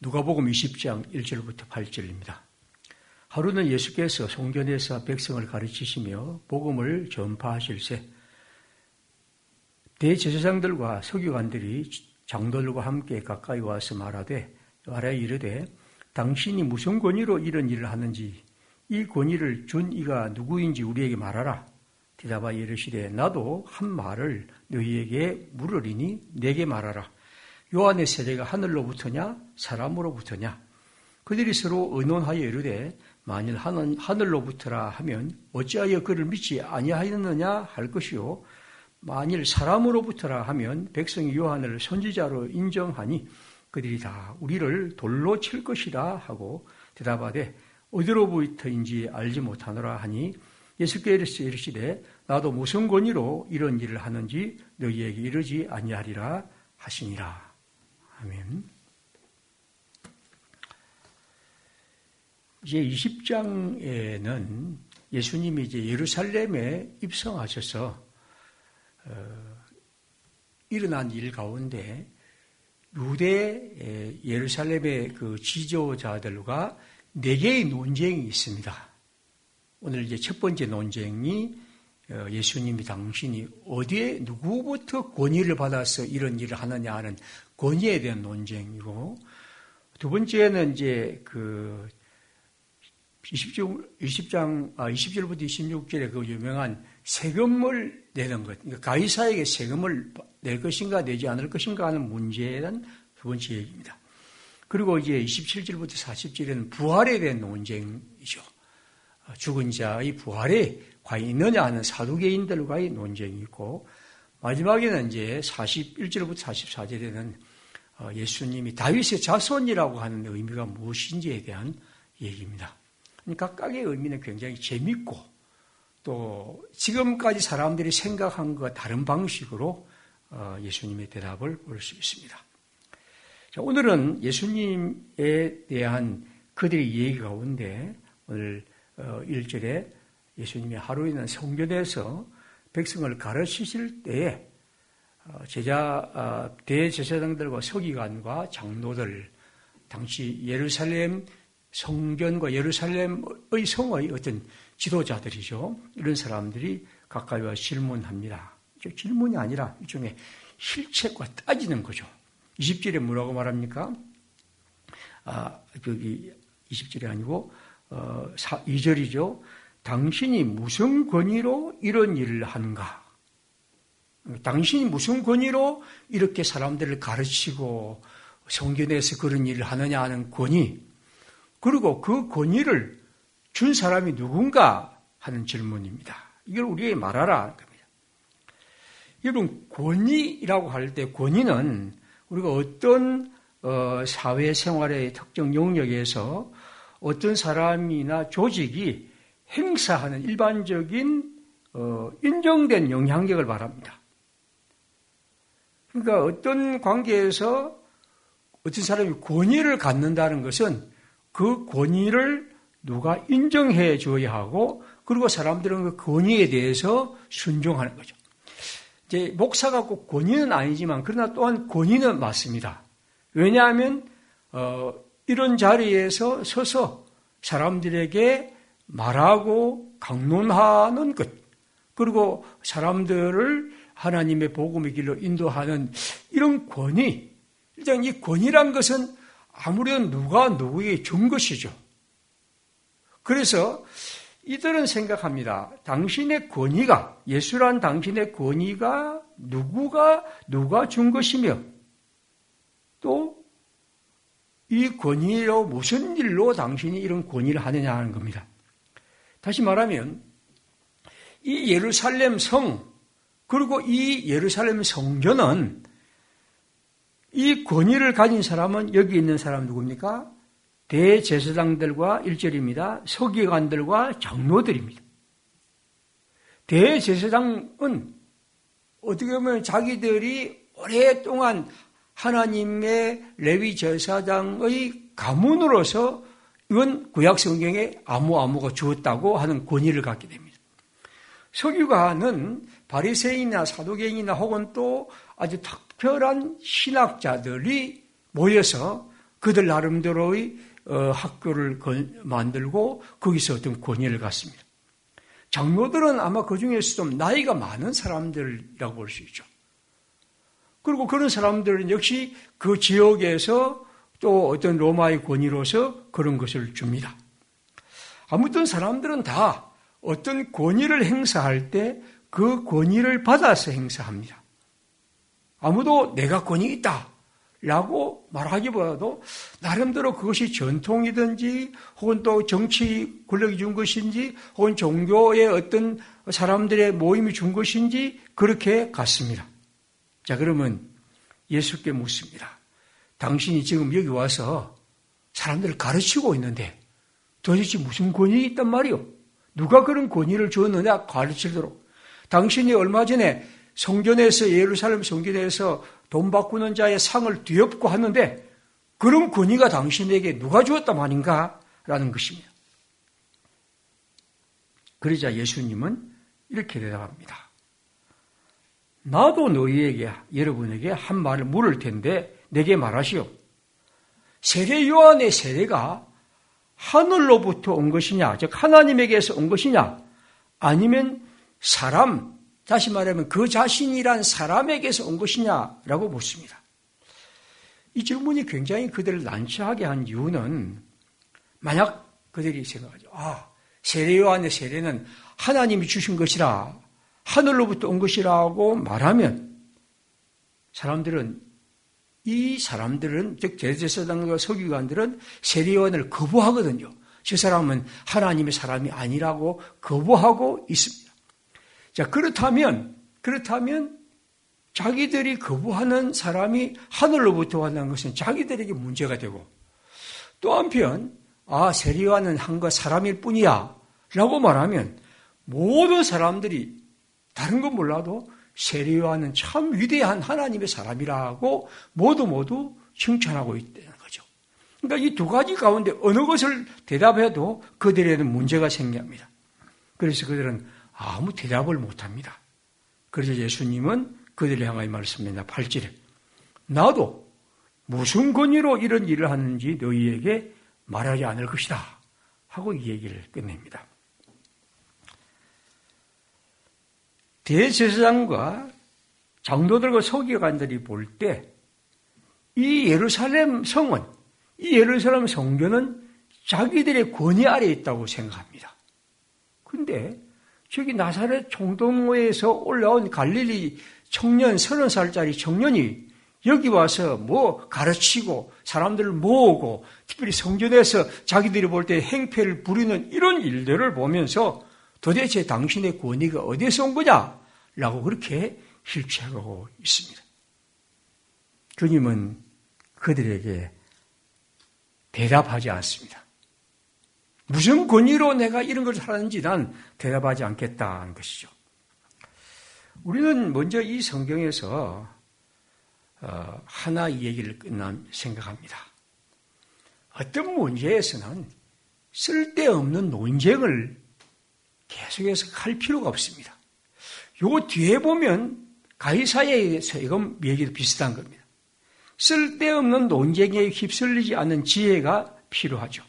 누가복음 20장 1절부터 8절입니다. 하루는 예수께서 성전에서 백성을 가르치시며 복음을 전파하실세 대제사장들과 서기관들이 장로들과 함께 가까이 와서 말하되 이르되 당신이 무슨 권위로 이런 일을 하는지 이 권위를 준 이가 누구인지 우리에게 말하라. 대답하여 이르시되 나도 한 말을 너희에게 물으리니 내게 말하라. 요한의 세례가 하늘로부터냐 사람으로부터냐. 그들이 서로 의논하여 이르되 만일 하늘로부터라 하면 어찌하여 그를 믿지 아니하였느냐 할 것이요 만일 사람으로부터라 하면 백성이 요한을 선지자로 인정하니 그들이 다 우리를 돌로 칠 것이라 하고 대답하되 어디로부터인지 알지 못하노라 하니 예수께서 이르시되 나도 무슨 권위로 이런 일을 하는지 너희에게 이르지 아니하리라 하시니라. 아멘. 이제 20장에는 예수님이 이제 예루살렘에 입성하셔서 일어난 일 가운데 유대 예루살렘의 그 지도자들과 4개의 논쟁이 있습니다. 오늘 이제 첫 번째 논쟁이 예수님이 당신이 어디에 누구부터 권위를 받아서 이런 일을 하느냐 하는 권위에 대한 논쟁이고, 두 번째는 이제 그 20절부터 26절에 그 유명한 세금을 내는 것, 그러니까 가이사에게 세금을 낼 것인가 내지 않을 것인가 하는 문제는 두 번째 얘기입니다. 그리고 이제 27절부터 40절에는 부활에 대한 논쟁이죠. 죽은 자의 부활에 과연 있느냐 하는 사두개인들과의 논쟁이 있고, 마지막에는 이제 41절부터 44절에는 예수님이 다윗의 자손이라고 하는 의미가 무엇인지에 대한 얘기입니다. 각각의 의미는 굉장히 재밌고 또 지금까지 사람들이 생각한 것과 다른 방식으로 예수님의 대답을 볼 수 있습니다. 자, 오늘은 예수님에 대한 그들의 얘기 가운데 오늘 1절에 예수님이 하루에는 성전에서 백성을 가르치실 때에 대제사장들과 서기관과 장로들, 당시 예루살렘 성전과 예루살렘의 성의 어떤 지도자들이죠. 이런 사람들이 가까이 와서 질문합니다. 질문이 아니라 일종의 실책과 따지는 거죠. 20절에 뭐라고 말합니까? 여기 20절이 아니고 2절이죠. 당신이 무슨 권위로 이런 일을 하는가? 당신이 무슨 권위로 이렇게 사람들을 가르치고 성전에서 그런 일을 하느냐 하는 권위, 그리고 그 권위를 준 사람이 누군가 하는 질문입니다. 이걸 우리에게 말하라 하는 겁니다. 여러분, 권위라고 할 때 권위는 우리가 어떤 사회생활의 특정 영역에서 어떤 사람이나 조직이 행사하는 일반적인 인정된 영향력을 말합니다. 그러니까 어떤 관계에서 어떤 사람이 권위를 갖는다는 것은 그 권위를 누가 인정해 줘야 하고, 그리고 사람들은 그 권위에 대해서 순종하는 거죠. 이제 목사가 꼭 권위는 아니지만 그러나 또한 권위는 맞습니다. 왜냐하면 이런 자리에서 서서 사람들에게 말하고 강론하는 것, 그리고 사람들을 하나님의 복음의 길로 인도하는 이런 권위, 일단 이 권위란 것은 아무래도 누가 누구에게 준 것이죠. 그래서 이들은 생각합니다. 당신의 권위가, 예수란 당신의 권위가 누가 준 것이며, 또 이 권위로 무슨 일로 당신이 이런 권위를 하느냐 하는 겁니다. 다시 말하면 이 예루살렘 성, 그리고 이 예루살렘 성전은, 이 권위를 가진 사람은 여기 있는 사람 누굽니까? 대제사장들과 1절입니다. 서기관들과 장로들입니다. 대제사장은 어떻게 보면 자기들이 오랫동안 하나님의 레위 제사장의 가문으로서 이건 구약 성경에 아무가 주었다고 하는 권위를 갖게 됩니다. 서기관은 바리새인이나 사두개인이나 혹은 또 아주 특별한 신학자들이 모여서 그들 나름대로의 학교를 만들고 거기서 어떤 권위를 갖습니다. 장로들은 아마 그 중에서 좀 나이가 많은 사람들이라고 볼 수 있죠. 그리고 그런 사람들은 역시 그 지역에서 또 어떤 로마의 권위로서 그런 것을 줍니다. 아무튼 사람들은 다 어떤 권위를 행사할 때 그 권위를 받아서 행사합니다. 아무도 내가 권위 있다 라고 말하기보다도 나름대로 그것이 전통이든지 혹은 또 정치 권력이 준 것인지 혹은 종교의 어떤 사람들의 모임이 준 것인지 그렇게 갔습니다. 자, 그러면 예수께 묻습니다. 당신이 지금 여기 와서 사람들을 가르치고 있는데 도대체 무슨 권위가 있단 말이오? 누가 그런 권위를 줬느냐 가르치도록. 당신이 얼마 전에 성전에서 예루살렘 성전에서 돈 바꾸는 자의 상을 뒤엎고 하는데 그런 권위가 당신에게 누가 주었단 말인가? 라는 것입니다. 그러자 예수님은 이렇게 대답합니다. 나도 너희에게 여러분에게 한 말을 물을 텐데 내게 말하시오. 세례 요한의 세례가 하늘로부터 온 것이냐, 즉 하나님에게서 온 것이냐, 아니면 사람, 다시 말하면 그 자신이란 사람에게서 온 것이냐라고 묻습니다. 이 질문이 굉장히 그들을 난처하게 한 이유는 만약 그들이 생각하죠. 세례 요한의 세례는 하나님이 주신 것이라, 하늘로부터 온 것이라고 말하면 이 사람들은 즉 대제사장과 서기관들은 세례 요한을 거부하거든요. 저 사람은 하나님의 사람이 아니라고 거부하고 있습니다. 자, 그렇다면 자기들이 거부하는 사람이 하늘로부터 왔다는 것은 자기들에게 문제가 되고 또 한편 세례 요한은 한 것 사람일 뿐이야 라고 말하면 모든 사람들이 다른 건 몰라도 세례 요한은 참 위대한 하나님의 사람이라고 모두 칭찬하고 있다는 거죠. 그러니까 이 두 가지 가운데 어느 것을 대답해도 그들에는 문제가 생깁니다. 그래서 그들은 아무 대답을 못합니다. 그래서 예수님은 그들을 향하여 말씀합니다. 8절에 나도 무슨 권위로 이런 일을 하는지 너희에게 말하지 않을 것이다 하고 이 얘기를 끝냅니다. 대제사장과 장로들과 서기관들이 볼 때 이 예루살렘 성은, 이 예루살렘 성전은 자기들의 권위 아래에 있다고 생각합니다. 그런데 저기 나사렛 총동호에서 올라온 갈릴리 청년, 30살짜리 청년이 여기 와서 가르치고 사람들을 모으고 특별히 성전에서 자기들이 볼 때 행패를 부리는 이런 일들을 보면서 도대체 당신의 권위가 어디에서 온 거냐라고 그렇게 실체하고 있습니다. 주님은 그들에게 대답하지 않습니다. 무슨 권위로 내가 이런 걸 하는지 난 대답하지 않겠다는 것이죠. 우리는 먼저 이 성경에서 하나 이 얘기를 생각합니다. 어떤 문제에서는 쓸데없는 논쟁을 계속해서 할 필요가 없습니다. 요 뒤에 보면 가이사야의 세금 얘기도 비슷한 겁니다. 쓸데없는 논쟁에 휩쓸리지 않는 지혜가 필요하죠.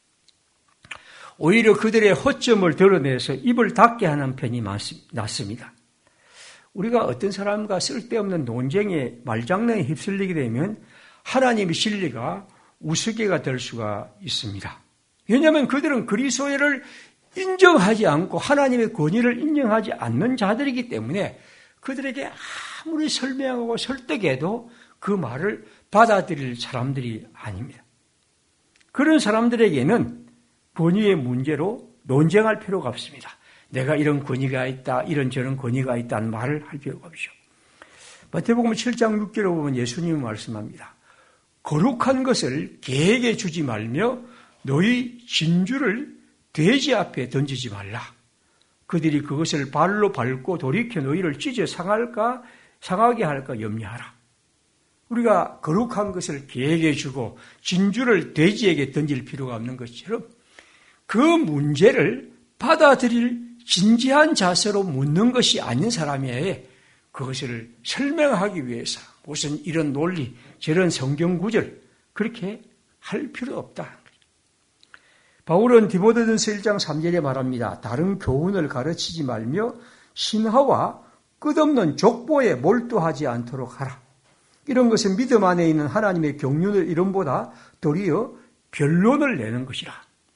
오히려 그들의 허점을 드러내서 입을 닫게 하는 편이 낫습니다. 우리가 어떤 사람과 쓸데없는 논쟁에 말장난에 휩쓸리게 되면 하나님의 진리가 우스개가 될 수가 있습니다. 왜냐하면 그들은 그리스도를 인정하지 않고 하나님의 권위를 인정하지 않는 자들이기 때문에 그들에게 아무리 설명하고 설득해도 그 말을 받아들일 사람들이 아닙니다. 그런 사람들에게는 권위의 문제로 논쟁할 필요가 없습니다. 내가 이런 권위가 있다, 이런저런 권위가 있다는 말을 할 필요가 없죠. 마태복음 7장 6절에 보면 예수님이 말씀합니다. 거룩한 것을 개에게 주지 말며 너희 진주를 돼지 앞에 던지지 말라. 그들이 그것을 발로 밟고 돌이켜 너희를 찢어 상하게 할까 염려하라. 우리가 거룩한 것을 개에게 주고 진주를 돼지에게 던질 필요가 없는 것처럼 그 문제를 받아들일 진지한 자세로 묻는 것이 아닌 사람이에요. 그것을 설명하기 위해서 무슨 이런 논리, 저런 성경 구절 그렇게 할 필요 없다. 바울은 디모데전서 1장 3절에 말합니다. 다른 교훈을 가르치지 말며 신하와 끝없는 족보에 몰두하지 않도록 하라. 이런 것은 믿음 안에 있는 하나님의 경륜을 이름보다 도리어 변론을 내는 것이라.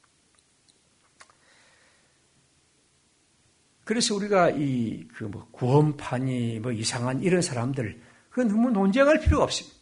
그래서 우리가 구원파니 이상한 이런 사람들, 그건 너무 논쟁할 필요가 없습니다.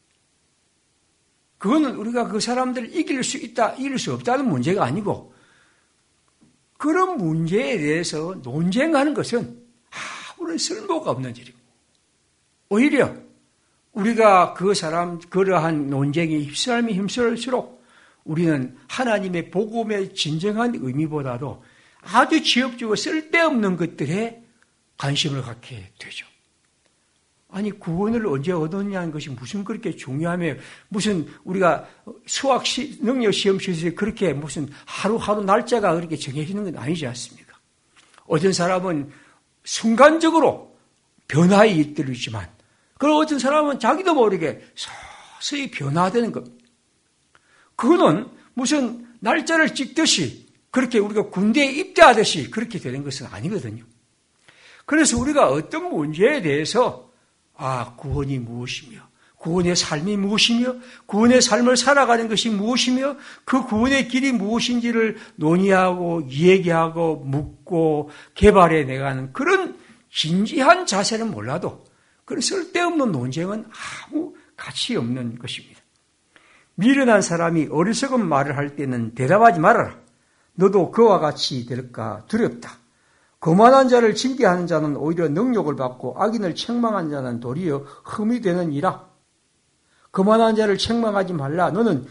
그거는 우리가 그 사람들을 이길 수 있다, 이길 수 없다는 문제가 아니고, 그런 문제에 대해서 논쟁하는 것은 아무런 쓸모가 없는 일입니다. 오히려 우리가 그러한 논쟁에 휩쓸수록 우리는 하나님의 복음의 진정한 의미보다도 아주 지엽지고 쓸데없는 것들에 관심을 갖게 되죠. 아니, 구원을 언제 얻었냐는 것이 무슨 그렇게 중요하며, 무슨 우리가 수학 능력 시험 시에서 그렇게 무슨 하루하루 날짜가 그렇게 정해지는 건 아니지 않습니까? 어떤 사람은 순간적으로 변화에 이르지만, 그리고 어떤 사람은 자기도 모르게 서서히 변화되는 겁니다. 그거는 무슨 날짜를 찍듯이 그렇게 우리가 군대에 입대하듯이 그렇게 되는 것은 아니거든요. 그래서 우리가 어떤 문제에 대해서 구원이 무엇이며, 구원의 삶이 무엇이며, 구원의 삶을 살아가는 것이 무엇이며, 그 구원의 길이 무엇인지를 논의하고 얘기하고 묻고 개발해 내가는 그런 진지한 자세는 몰라도 그런 쓸데없는 논쟁은 아무 가치 없는 것입니다. 미련한 사람이 어리석은 말을 할 때는 대답하지 말아라. 너도 그와 같이 될까 두렵다. 거만한 자를 징계하는 자는 오히려 능력을 받고 악인을 책망한 자는 도리어 흠이 되느니라. 거만한 자를 책망하지 말라. 너는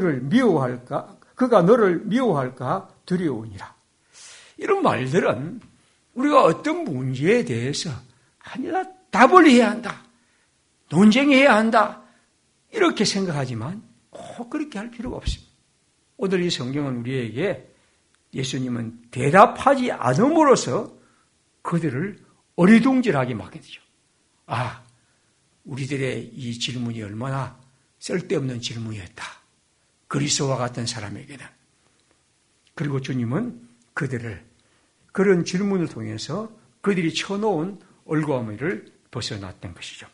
그가 너를 미워할까 두려우니라. 이런 말들은 우리가 어떤 문제에 대해서 아니라 답을 해야 한다. 논쟁해야 한다. 이렇게 생각하지만 꼭 그렇게 할 필요가 없습니다. 오늘 이 성경은 우리에게 예수님은 대답하지 않음으로써 그들을 어리둥절하게 맡기죠. 우리들의 이 질문이 얼마나 쓸데없는 질문이었다. 그리스도와 같은 사람에게는. 그리고 주님은 그들을 그런 질문을 통해서 그들이 쳐놓은 얼과무리를 벗어났던 것이죠.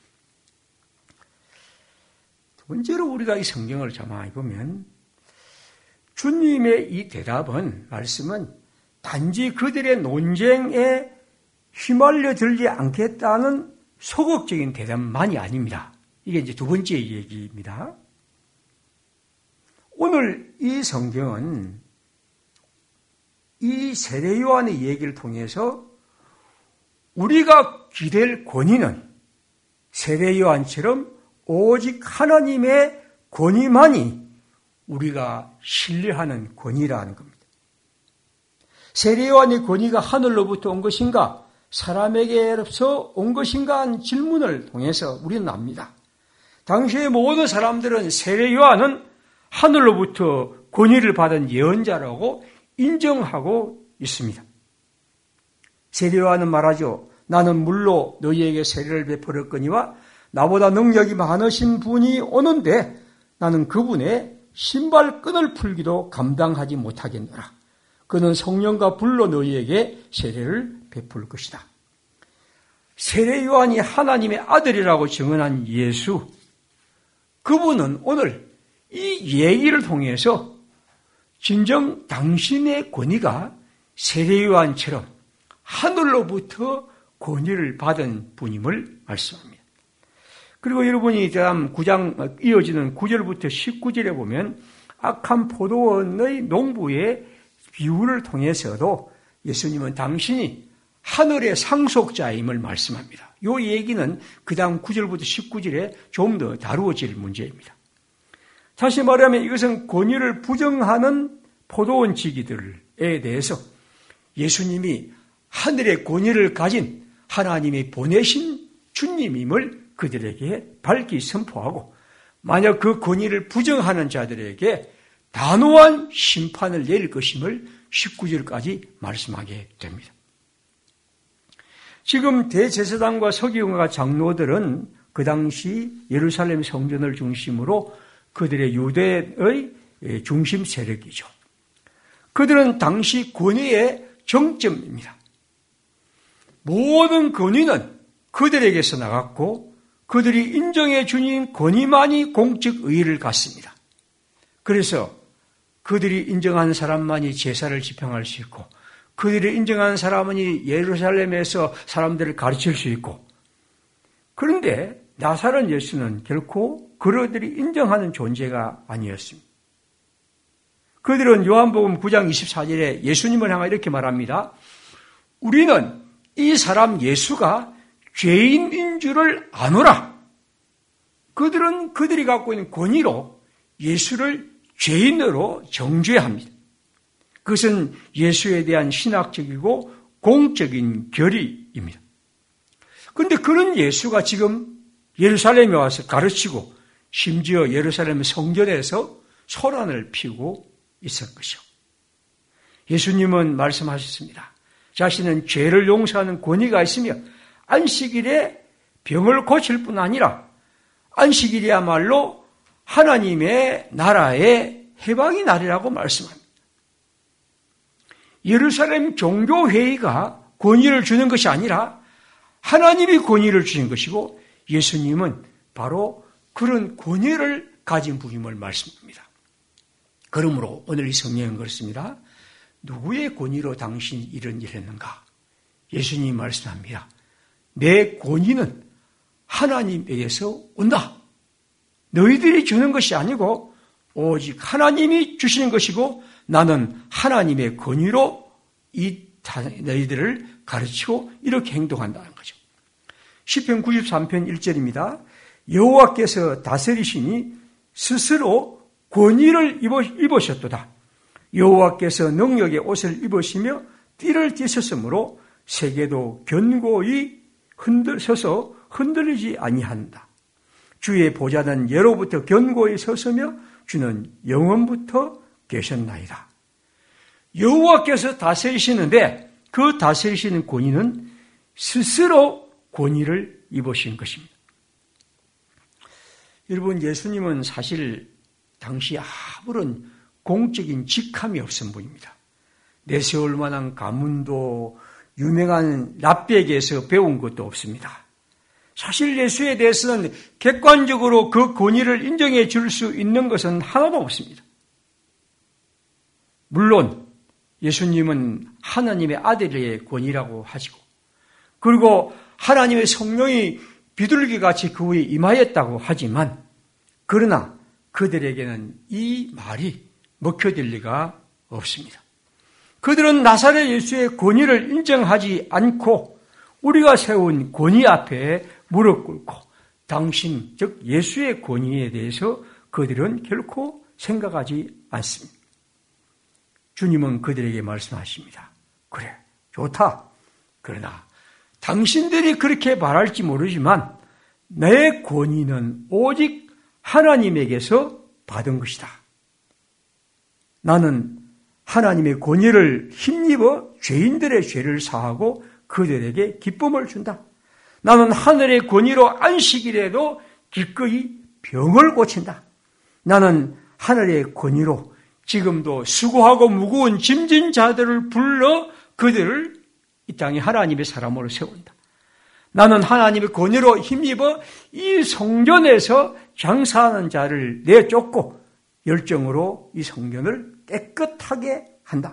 두 번째로 우리가 이 성경을 자세히 보면 주님의 이 대답은, 말씀은 단지 그들의 논쟁에 휘말려 들지 않겠다는 소극적인 대답만이 아닙니다. 이게 이제 두 번째 얘기입니다. 오늘 이 성경은 이 세례 요한의 얘기를 통해서 우리가 기댈 권위는 세례 요한처럼 오직 하나님의 권위만이 우리가 신뢰하는 권위라는 겁니다. 세례 요한의 권위가 하늘로부터 온 것인가, 사람에게서 온 것인가 하는 질문을 통해서 우리는 압니다. 당시의 모든 사람들은 세례 요한은 하늘로부터 권위를 받은 예언자라고 인정하고 있습니다. 세례 요한은 말하죠. 나는 물로 너희에게 세례를 베풀었거니와 나보다 능력이 많으신 분이 오는데 나는 그분의 신발끈을 풀기도 감당하지 못하겠노라. 그는 성령과 불로 너희에게 세례를 베풀 것이다. 세례 요한이 하나님의 아들이라고 증언한 예수, 그분은 오늘 이 얘기를 통해서 진정 당신의 권위가 세례 요한처럼 하늘로부터 권위를 받은 분임을 말씀합니다. 그리고 여러분이 다음 9장 이어지는 9절부터 19절에 보면 악한 포도원의 농부의 비유를 통해서도 예수님은 당신이 하늘의 상속자임을 말씀합니다. 이 얘기는 그 다음 9절부터 19절에 좀 더 다루어질 문제입니다. 다시 말하면 이것은 권위를 부정하는 포도원 지기들에 대해서 예수님이 하늘의 권위를 가진 하나님이 보내신 주님임을 그들에게 밝히 선포하고, 만약 그 권위를 부정하는 자들에게 단호한 심판을 내릴 것임을 19절까지 말씀하게 됩니다. 지금 대제사장과 서기관과 장로들은 그 당시 예루살렘 성전을 중심으로 그들의 유대의 중심 세력이죠. 그들은 당시 권위의 정점입니다. 모든 권위는 그들에게서 나갔고 그들이 인정해 주는 권위만이 공적 의의를 갖습니다. 그래서 그들이 인정한 사람만이 제사를 집행할 수 있고 그들이 인정한 사람만이 예루살렘에서 사람들을 가르칠 수 있고 그런데 나사렛 예수는 결코 그들이 인정하는 존재가 아니었습니다. 그들은 요한복음 9장 24절에 예수님을 향해 이렇게 말합니다. 우리는 이 사람 예수가 죄인인 줄을 아노라. 그들은 그들이 갖고 있는 권위로 예수를 죄인으로 정죄합니다. 그것은 예수에 대한 신학적이고 공적인 결의입니다. 그런데 그런 예수가 지금 예루살렘에 와서 가르치고 심지어 예루살렘 성전에서 소란을 피우고 있을 것이요. 예수님은 말씀하셨습니다. 자신은 죄를 용서하는 권위가 있으며 안식일에 병을 고칠 뿐 아니라 안식일이야말로 하나님의 나라의 해방의 날이라고 말씀합니다. 예루살렘 종교회의가 권위를 주는 것이 아니라 하나님이 권위를 주신 것이고 예수님은 바로 그런 권위를 가진 분임을 말씀합니다. 그러므로 오늘 이 성경은 그렇습니다. 누구의 권위로 당신이 이런 일을 했는가? 예수님이 말씀합니다. 내 권위는 하나님에게서 온다. 너희들이 주는 것이 아니고 오직 하나님이 주시는 것이고 나는 하나님의 권위로 너희들을 가르치고 이렇게 행동한다는 거죠. 시편 93편 1절입니다. 여호와께서 다스리시니 스스로 권위를 입으셨도다. 여호와께서 능력의 옷을 입으시며 띠를 띠셨으므로 세계도 견고히 서서 흔들리지 아니한다. 주의 보좌는 예로부터 견고히 섰으며 주는 영원부터 계셨나이다. 여호와께서 다스리시는데 그 다스리시는 권위는 스스로 권위를 입으신 것입니다. 여러분, 예수님은 사실 당시 아무런 공적인 직함이 없은 분입니다. 내세울 만한 가문도 유명한 랍비에게서 배운 것도 없습니다. 사실 예수에 대해서는 객관적으로 그 권위를 인정해 줄 수 있는 것은 하나도 없습니다. 물론 예수님은 하나님의 아들의 권위라고 하시고 그리고 하나님의 성령이 비둘기같이 그 위에 임하였다고 하지만 그러나 그들에게는 이 말이 먹혀들 리가 없습니다. 그들은 나사렛 예수의 권위를 인정하지 않고 우리가 세운 권위 앞에 무릎 꿇고 당신, 즉 예수의 권위에 대해서 그들은 결코 생각하지 않습니다. 주님은 그들에게 말씀하십니다. 그래, 좋다. 그러나 당신들이 그렇게 말할지 모르지만 내 권위는 오직 하나님에게서 받은 것이다. 나는 하나님의 권위를 힘입어 죄인들의 죄를 사하고 그들에게 기쁨을 준다. 나는 하늘의 권위로 안식일에도 기꺼이 병을 고친다. 나는 하늘의 권위로 지금도 수고하고 무거운 짐진 자들을 불러 그들을 이 땅에 하나님의 사람으로 세운다. 나는 하나님의 권위로 힘입어 이 성전에서 장사하는 자를 내쫓고 열정으로 이 성전을 깨끗하게 한다.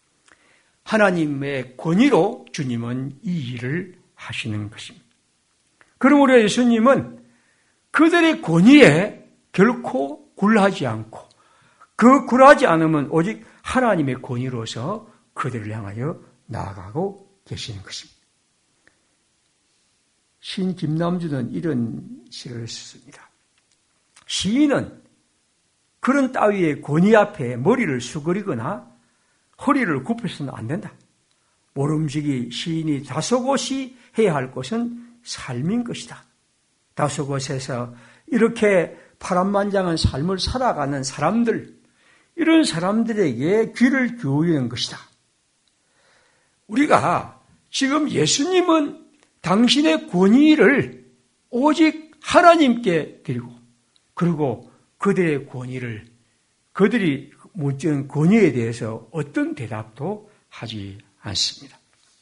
하나님의 권위로 주님은 이 일을 하시는 것입니다. 그러므로 예수님은 그들의 권위에 결코 굴하지 않고 그 굴하지 않으면 오직 하나님의 권위로서 그들을 향하여 나아가고 계시는 것입니다. 시인 김남주는 이런 시를 썼습니다. 시인은 그런 따위의 권위 앞에 머리를 수그리거나 허리를 굽혀서는 안 된다. 모름지기 시인이 다소곳이 해야 할 것은 삶인 것이다. 다소곳에서 이렇게 파란만장한 삶을 살아가는 사람들, 이런 사람들에게 귀를 기울이는 것이다. 우리가 지금 예수님은 당신의 권위를 오직 하나님께 드리고 그리고 그들의 권위를 그들이 묻는 권위에 대해서 어떤 대답도 하지 않습니다.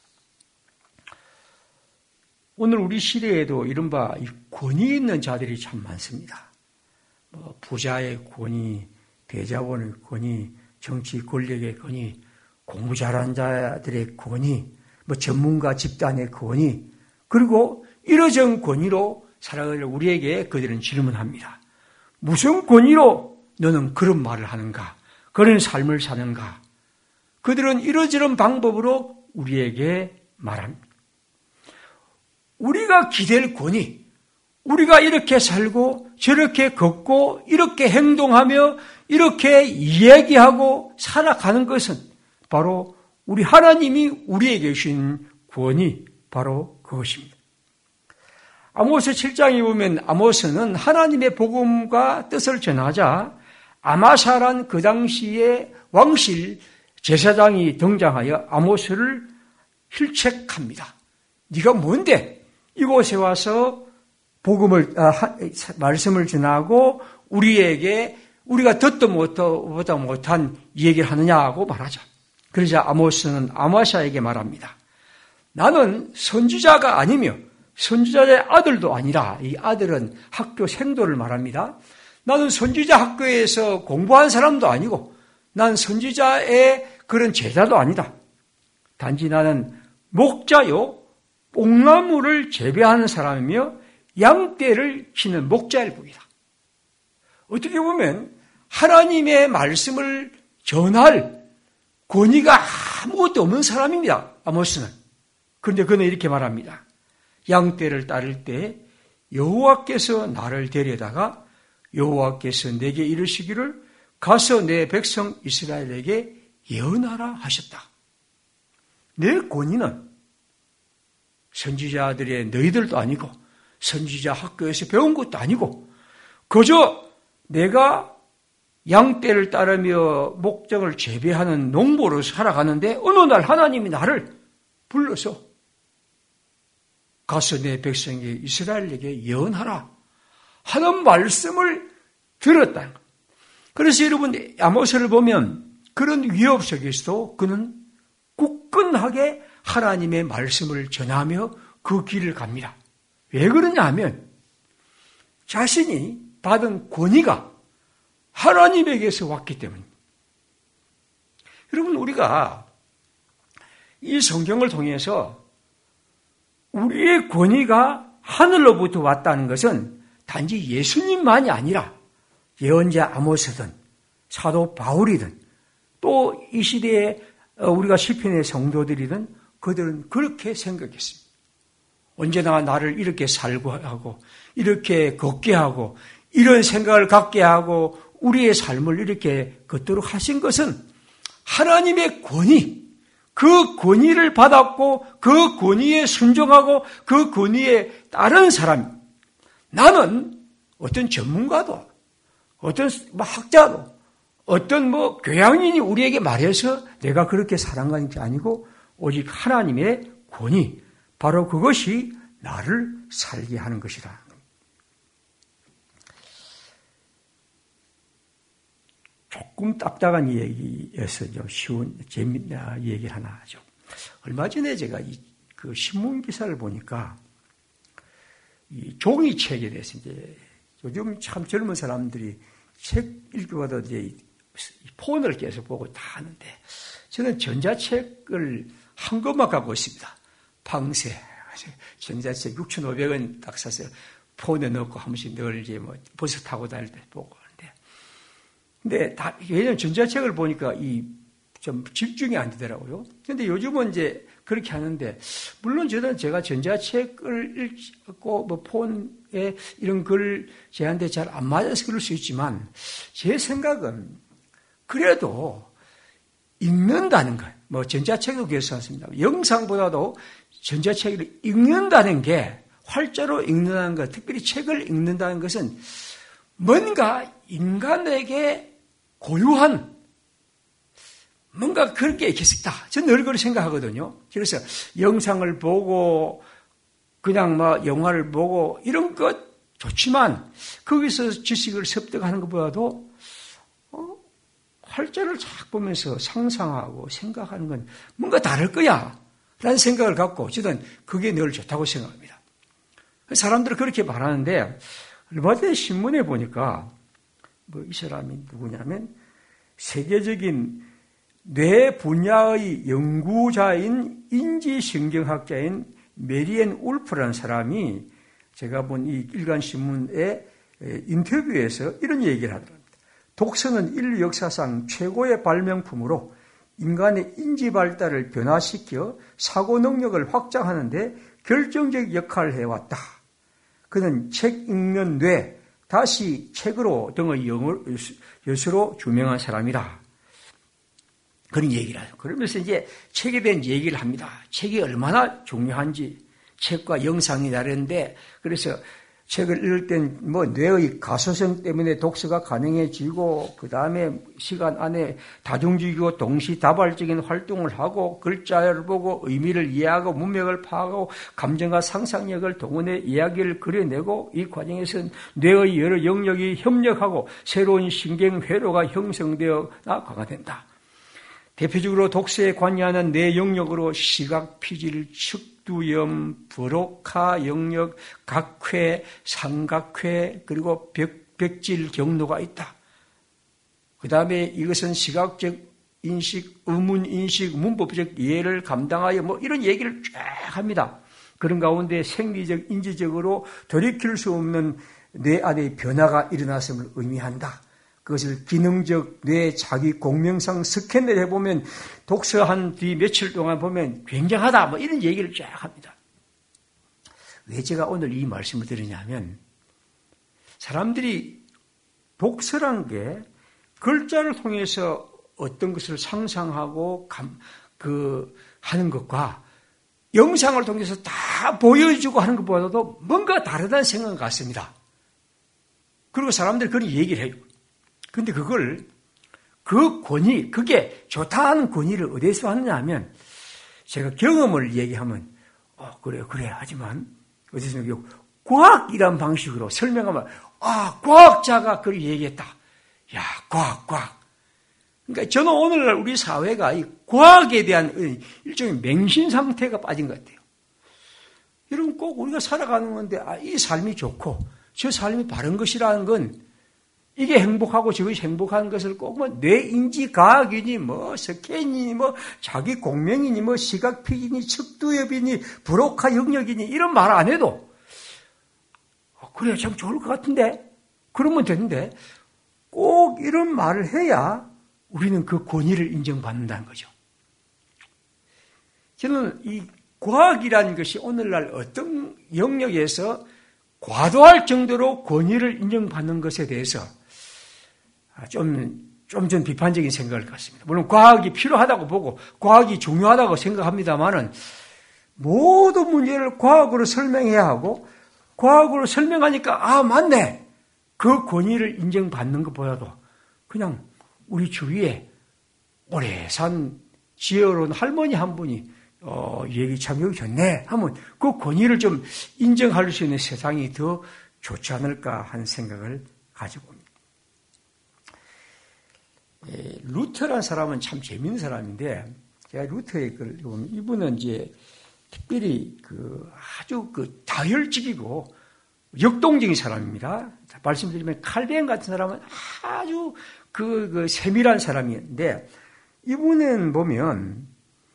오늘 우리 시대에도 이른바 권위 있는 자들이 참 많습니다. 부자의 권위, 대자본의 권위, 정치 권력의 권위, 공부 잘하는 자들의 권위, 전문가 집단의 권위, 그리고 이러저런 권위로 살아가려 우리에게 그들은 질문합니다. 무슨 권위로 너는 그런 말을 하는가? 그런 삶을 사는가? 그들은 이러저런 방법으로 우리에게 말합니다. 우리가 기댈 권위, 우리가 이렇게 살고 저렇게 걷고 이렇게 행동하며 이렇게 이야기하고 살아가는 것은 바로 우리 하나님이 우리에게 주신 권위, 바로 그것입니다. 아모스 7장에 보면 아모스는 하나님의 복음과 뜻을 전하자 아마사란 그 당시의 왕실 제사장이 등장하여 아모스를 힐책합니다. 네가 뭔데? 이곳에 와서 말씀을 전하고 우리가 듣도 보다 못한 얘기를 하느냐고 말하자. 그러자 아모스는 아마샤에게 말합니다. 나는 선지자가 아니며 선지자의 아들도 아니라, 이 아들은 학교 생도를 말합니다. 나는 선지자 학교에서 공부한 사람도 아니고 난 선지자의 그런 제자도 아니다. 단지 나는 목자요 뽕나무를 재배하는 사람이며 양떼를 치는 목자일 뿐이다. 어떻게 보면 하나님의 말씀을 전할 권위가 아무것도 없는 사람입니다. 아모스는. 그런데 그는 이렇게 말합니다. 양떼를 따를 때 여호와께서 나를 데려다가 여호와께서 내게 이르시기를 가서 내 백성 이스라엘에게 예언하라 하셨다. 내 권위는 선지자들의 너희들도 아니고 선지자 학교에서 배운 것도 아니고 그저 내가 양떼를 따르며 목장을 재배하는 농부로 살아가는데 어느 날 하나님이 나를 불러서 가서 내 백성에게 이스라엘에게 예언하라 하는 말씀을 들었다는 것. 그래서 여러분 아모스를 보면 그런 위협 속에서도 그는 굳건하게 하나님의 말씀을 전하며 그 길을 갑니다. 왜 그러냐 하면 자신이 받은 권위가 하나님에게서 왔기 때문입니다. 여러분 우리가 이 성경을 통해서 우리의 권위가 하늘로부터 왔다는 것은 단지 예수님만이 아니라 예언자 아모스든 사도 바울이든 또 이 시대에 우리가 시편의 성도들이든 그들은 그렇게 생각했습니다. 언제나 나를 이렇게 살고 하고 이렇게 걷게 하고 이런 생각을 갖게 하고 우리의 삶을 이렇게 걷도록 하신 것은 하나님의 권위, 그 권위를 받았고 그 권위에 순종하고 그 권위에 따른 사람. 나는 어떤 전문가도 어떤 학자도 어떤 교양인이 우리에게 말해서 내가 그렇게 살아가는 게 아니고 오직 하나님의 권위, 바로 그것이 나를 살게 하는 것이다. 조금 딱딱한 얘기여서 좀 쉬운 재미있는 얘기를 하나 하죠. 얼마 전에 제가 그 신문 기사를 보니까 이 종이책에 대해서 이제 요즘 참 젊은 사람들이 책 읽기보다 이제 폰을 계속 보고 다 하는데 저는 전자책을 한 것만 갖고 있습니다. 방세. 전자책 6,500원 딱 사서 폰에 넣고 한 번씩 늘 이제 버스 타고 다닐 때 보고 하는데. 근데 왜냐면 전자책을 보니까 좀 집중이 안 되더라고요. 근데 요즘은 이제 그렇게 하는데, 물론 제가 전자책을 읽고 폰에 이런 글 제한테 잘 안 맞아서 그럴 수 있지만, 제 생각은 그래도 읽는다는 것, 전자책도 괜찮습니다. 영상보다도 전자책을 읽는다는 게, 활자로 읽는다는 것, 특별히 책을 읽는다는 것은 뭔가 인간에게 고유한 뭔가 그런 게 있겠다. 저는 늘 그렇게 생각하거든요. 그래서 영상을 보고 그냥 영화를 보고 이런 것 좋지만 거기서 지식을 습득하는 것보다도 활자를 쫙 보면서 상상하고 생각하는 건 뭔가 다를 거야 라는 생각을 갖고 저는 그게 늘 좋다고 생각합니다. 사람들은 그렇게 말하는데 얼마 전에 신문에 보니까 이 사람이 누구냐면 세계적인 뇌 분야의 연구자인 인지신경학자인 메리앤 울프라는 사람이 제가 본 이 일간신문의 인터뷰에서 이런 얘기를 하더랍니다. 독서는 인류 역사상 최고의 발명품으로 인간의 인지 발달을 변화시켜 사고 능력을 확장하는 데 결정적 역할을 해왔다. 그는 책 읽는 뇌, 다시 책으로 등의 여수로 유명한 사람이다. 그런 얘기를 해요. 그러면서 이제 책에 대한 얘기를 합니다. 책이 얼마나 중요한지, 책과 영상이 다른데, 그래서 책을 읽을 땐 뇌의 가소성 때문에 독서가 가능해지고, 그 다음에 시간 안에 다중적이고 동시다발적인 활동을 하고, 글자를 보고 의미를 이해하고 문맥을 파악하고 감정과 상상력을 동원해 이야기를 그려내고, 이 과정에서는 뇌의 여러 영역이 협력하고 새로운 신경회로가 형성되어 강화된다. 대표적으로 독서에 관여하는 뇌 영역으로 시각, 피질, 측두염, 브로카 영역, 각회, 삼각회, 그리고 벽질 경로가 있다. 그 다음에 이것은 시각적 인식, 의문 인식, 문법적 이해를 감당하여 이런 얘기를 쫙 합니다. 그런 가운데 생리적, 인지적으로 돌이킬 수 없는 뇌 안의 변화가 일어났음을 의미한다. 그것을 기능적 뇌 자기 공명상 스캔을 해보면 독서한 뒤 며칠 동안 보면 굉장하다. 이런 얘기를 쫙 합니다. 왜 제가 오늘 이 말씀을 드리냐면 사람들이 독서란 게 글자를 통해서 어떤 것을 상상하고 하는 것과 영상을 통해서 다 보여주고 하는 것보다도 뭔가 다르다는 생각을 갖습니다. 그리고 사람들이 그런 얘기를 해요. 근데 그 권위, 그게 좋다는 권위를 어디서 하느냐 하면, 제가 경험을 얘기하면, 그래. 하지만, 어디서 과학이란 방식으로 설명하면, 과학자가 그걸 얘기했다. 야, 과학. 그러니까 저는 오늘날 우리 사회가 이 과학에 대한 일종의 맹신 상태가 빠진 것 같아요. 여러분 꼭 우리가 살아가는 건데, 이 삶이 좋고, 저 삶이 바른 것이라는 건, 이게 행복하고 저것이 행복한 것을 꼭 뇌인지 과학이니 스캔이니 자기 공명이니 시각 피지니 측두엽이니 브로카 영역이니 이런 말 안 해도 그래 참 좋을 것 같은데 그러면 되는데 꼭 이런 말을 해야 우리는 그 권위를 인정받는다는 거죠. 저는 이 과학이라는 것이 오늘날 어떤 영역에서 과도할 정도로 권위를 인정받는 것에 대해서 좀 전 비판적인 생각을 갖습니다. 물론 과학이 필요하다고 보고 과학이 중요하다고 생각합니다만은 모든 문제를 과학으로 설명해야 하고 과학으로 설명하니까 맞네. 그 권위를 인정받는 것보다도 그냥 우리 주위에 오래 산 지혜로운 할머니 한 분이 얘기 참 여기 좋네 하면 그 권위를 좀 인정할 수 있는 세상이 더 좋지 않을까 하는 생각을 가지고 옵니다. 루터라는 사람은 참 재밌는 사람인데 제가 루터의 글 보면 이분은 이제 특별히 아주 다혈적이고 역동적인 사람입니다. 말씀드리면 칼뱅 같은 사람은 아주 세밀한 사람이었는데 이분은 보면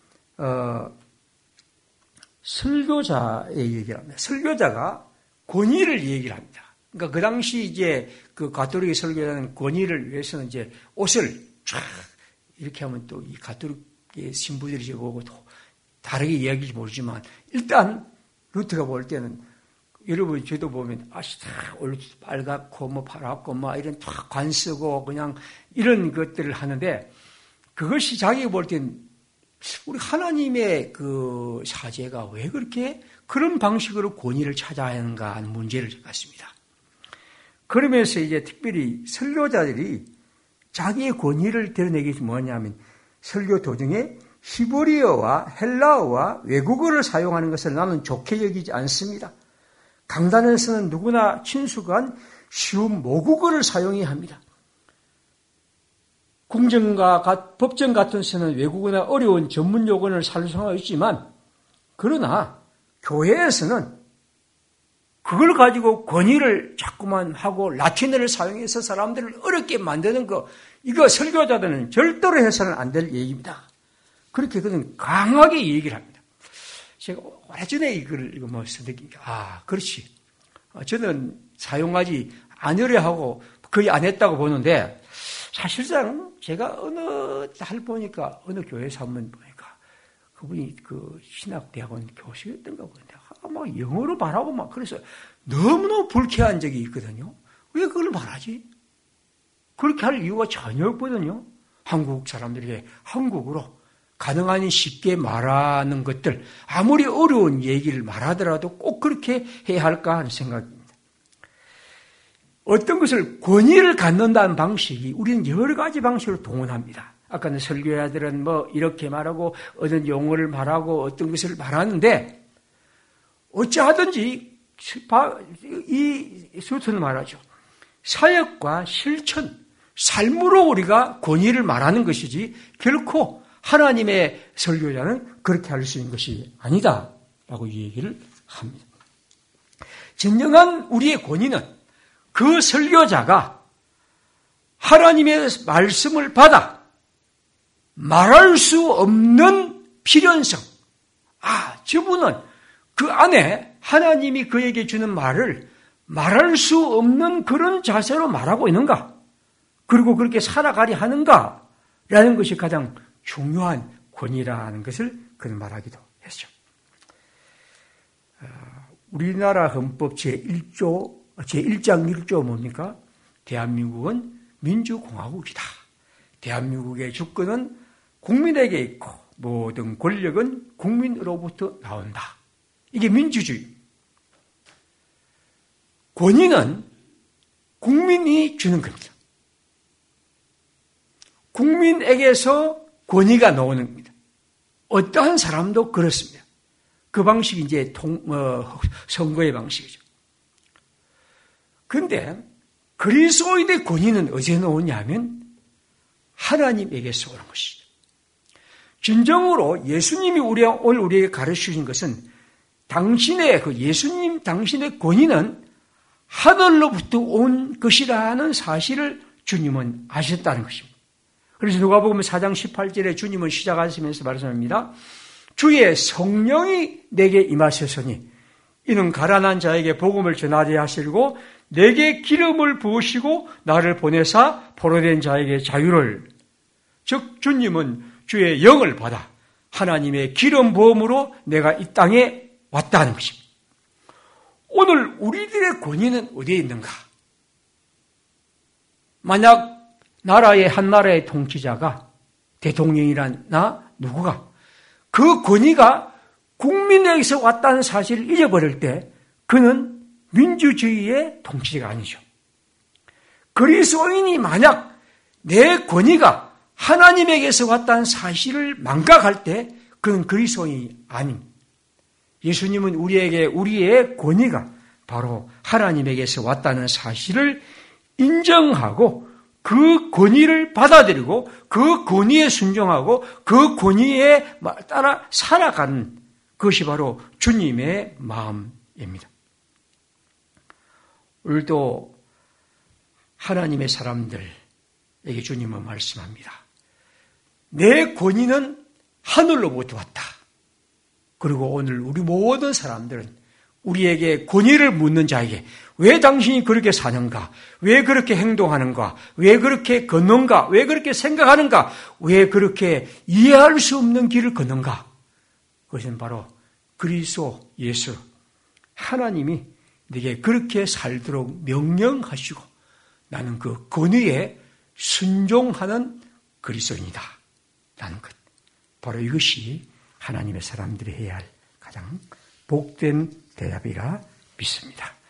설교자의 얘기를 합니다. 설교자가 권위를 얘기를 합니다. 그러니까 그 당시 이제 가톨릭의 설교자는 권위를 위해서는 이제 옷을 쫙 이렇게 하면 또 이 가톨릭의 신부들이 저거고 또 다르게 이야기일지 모르지만 일단 루터가 볼 때는 여러분 저도 보면 얼굴 빨갛고 파랗고 이런 탁 관 쓰고 그냥 이런 것들을 하는데 그것이 자기가 볼 땐 우리 하나님의 그 사제가 왜 그렇게 그런 방식으로 권위를 찾아야 하는가 하는 문제를 갖습니다. 그러면서 이제 특별히 설교자들이 자기의 권위를 드러내기 위해서 뭐냐면 설교 도중에 히브리어와 헬라어와 외국어를 사용하는 것을 나는 좋게 여기지 않습니다. 강단에서는 누구나 친숙한 쉬운 모국어를 사용해야 합니다. 법정 같은 데서는 외국어나 어려운 전문 용어를 사용할 수 있지만, 그러나 교회에서는 그걸 가지고 권위를 자꾸만 하고 라틴어를 사용해서 사람들을 어렵게 만드는 거, 이거 설교자들은 절대로 해서는 안 될 얘기입니다. 그렇게 그는 강하게 얘기를 합니다. 제가 오래전에 이걸 느끼니까, 그렇지. 저는 사용하지 않으려 하고 거의 안 했다고 보는데, 사실상 제가 어느 교회에서 한번 보니까 그분이 그 신학대학원 교수였던가 보는데, 막 영어로 말하고 막 그래서 너무너무 불쾌한 적이 있거든요. 왜 그걸 말하지? 그렇게 할 이유가 전혀 없거든요. 한국 사람들에게 한국어로 가능한 쉽게 말하는 것들, 아무리 어려운 얘기를 말하더라도 꼭 그렇게 해야 할까 하는 생각입니다. 어떤 것을 권위를 갖는다는 방식이 우리는 여러 가지 방식으로 동원합니다. 아까는 설교자들은 이렇게 말하고 어떤 용어를 말하고 어떤 것을 말하는데, 어찌하든지 이 수트는 말하죠. 사역과 실천, 삶으로 우리가 권위를 말하는 것이지 결코 하나님의 설교자는 그렇게 할 수 있는 것이 아니다라고 얘기를 합니다. 진정한 우리의 권위는 그 설교자가 하나님의 말씀을 받아 말할 수 없는 필연성, 저분은 그 안에 하나님이 그에게 주는 말을 말할 수 없는 그런 자세로 말하고 있는가? 그리고 그렇게 살아가려 하는가? 라는 것이 가장 중요한 권위라는 것을 그는 말하기도 했죠. 우리나라 헌법 제1장 1조 뭡니까? 대한민국은 민주공화국이다. 대한민국의 주권은 국민에게 있고 모든 권력은 국민으로부터 나온다. 이게 민주주의. 권위는 국민이 주는 겁니다. 국민에게서 권위가 나오는 겁니다. 어떠한 사람도 그렇습니다. 그 방식이 이제 선거의 방식이죠. 그런데 그리스도인의 권위는 어디서 나오냐면 하나님에게서 오는 것이죠. 진정으로 예수님이 오늘 우리에게 가르치신 것은 당신의 권위는 하늘로부터 온 것이라는 사실을 주님은 아셨다는 것입니다. 그래서 누가복음 4장 18절에 주님은 시작하시면서 말씀합니다. 주의 성령이 내게 임하셨으니 이는 가난한 자에게 복음을 전하게 하시고 내게 기름을 부으시고 나를 보내사 포로된 자에게 자유를, 즉 주님은 주의 영을 받아 하나님의 기름 부음으로 내가 이 땅에 왔다는 것입니다. 오늘 우리들의 권위는 어디에 있는가? 만약 한 나라의 통치자가 대통령이라나 누구가 그 권위가 국민에게서 왔다는 사실을 잊어버릴 때 그는 민주주의의 통치자가 아니죠. 그리스도인이 만약 내 권위가 하나님에게서 왔다는 사실을 망각할 때 그는 그리스도인이 아닙니다. 예수님은 우리의 권위가 바로 하나님에게서 왔다는 사실을 인정하고 그 권위를 받아들이고 그 권위에 순종하고 그 권위에 따라 살아가는 그것이 바로 주님의 마음입니다. 오늘도 하나님의 사람들에게 주님은 말씀합니다. 내 권위는 하늘로부터 왔다. 그리고 오늘 우리 모든 사람들은 우리에게 권위를 묻는 자에게 왜 당신이 그렇게 사는가? 왜 그렇게 행동하는가? 왜 그렇게 걷는가? 왜 그렇게 생각하는가? 왜 그렇게 이해할 수 없는 길을 걷는가? 그것은 바로 그리스도 예수, 하나님이 네게 그렇게 살도록 명령하시고 나는 그 권위에 순종하는 그리스도인이다. 라는 것. 바로 이것이 하나님의 사람들이 해야 할 가장 복된 대답이라 믿습니다.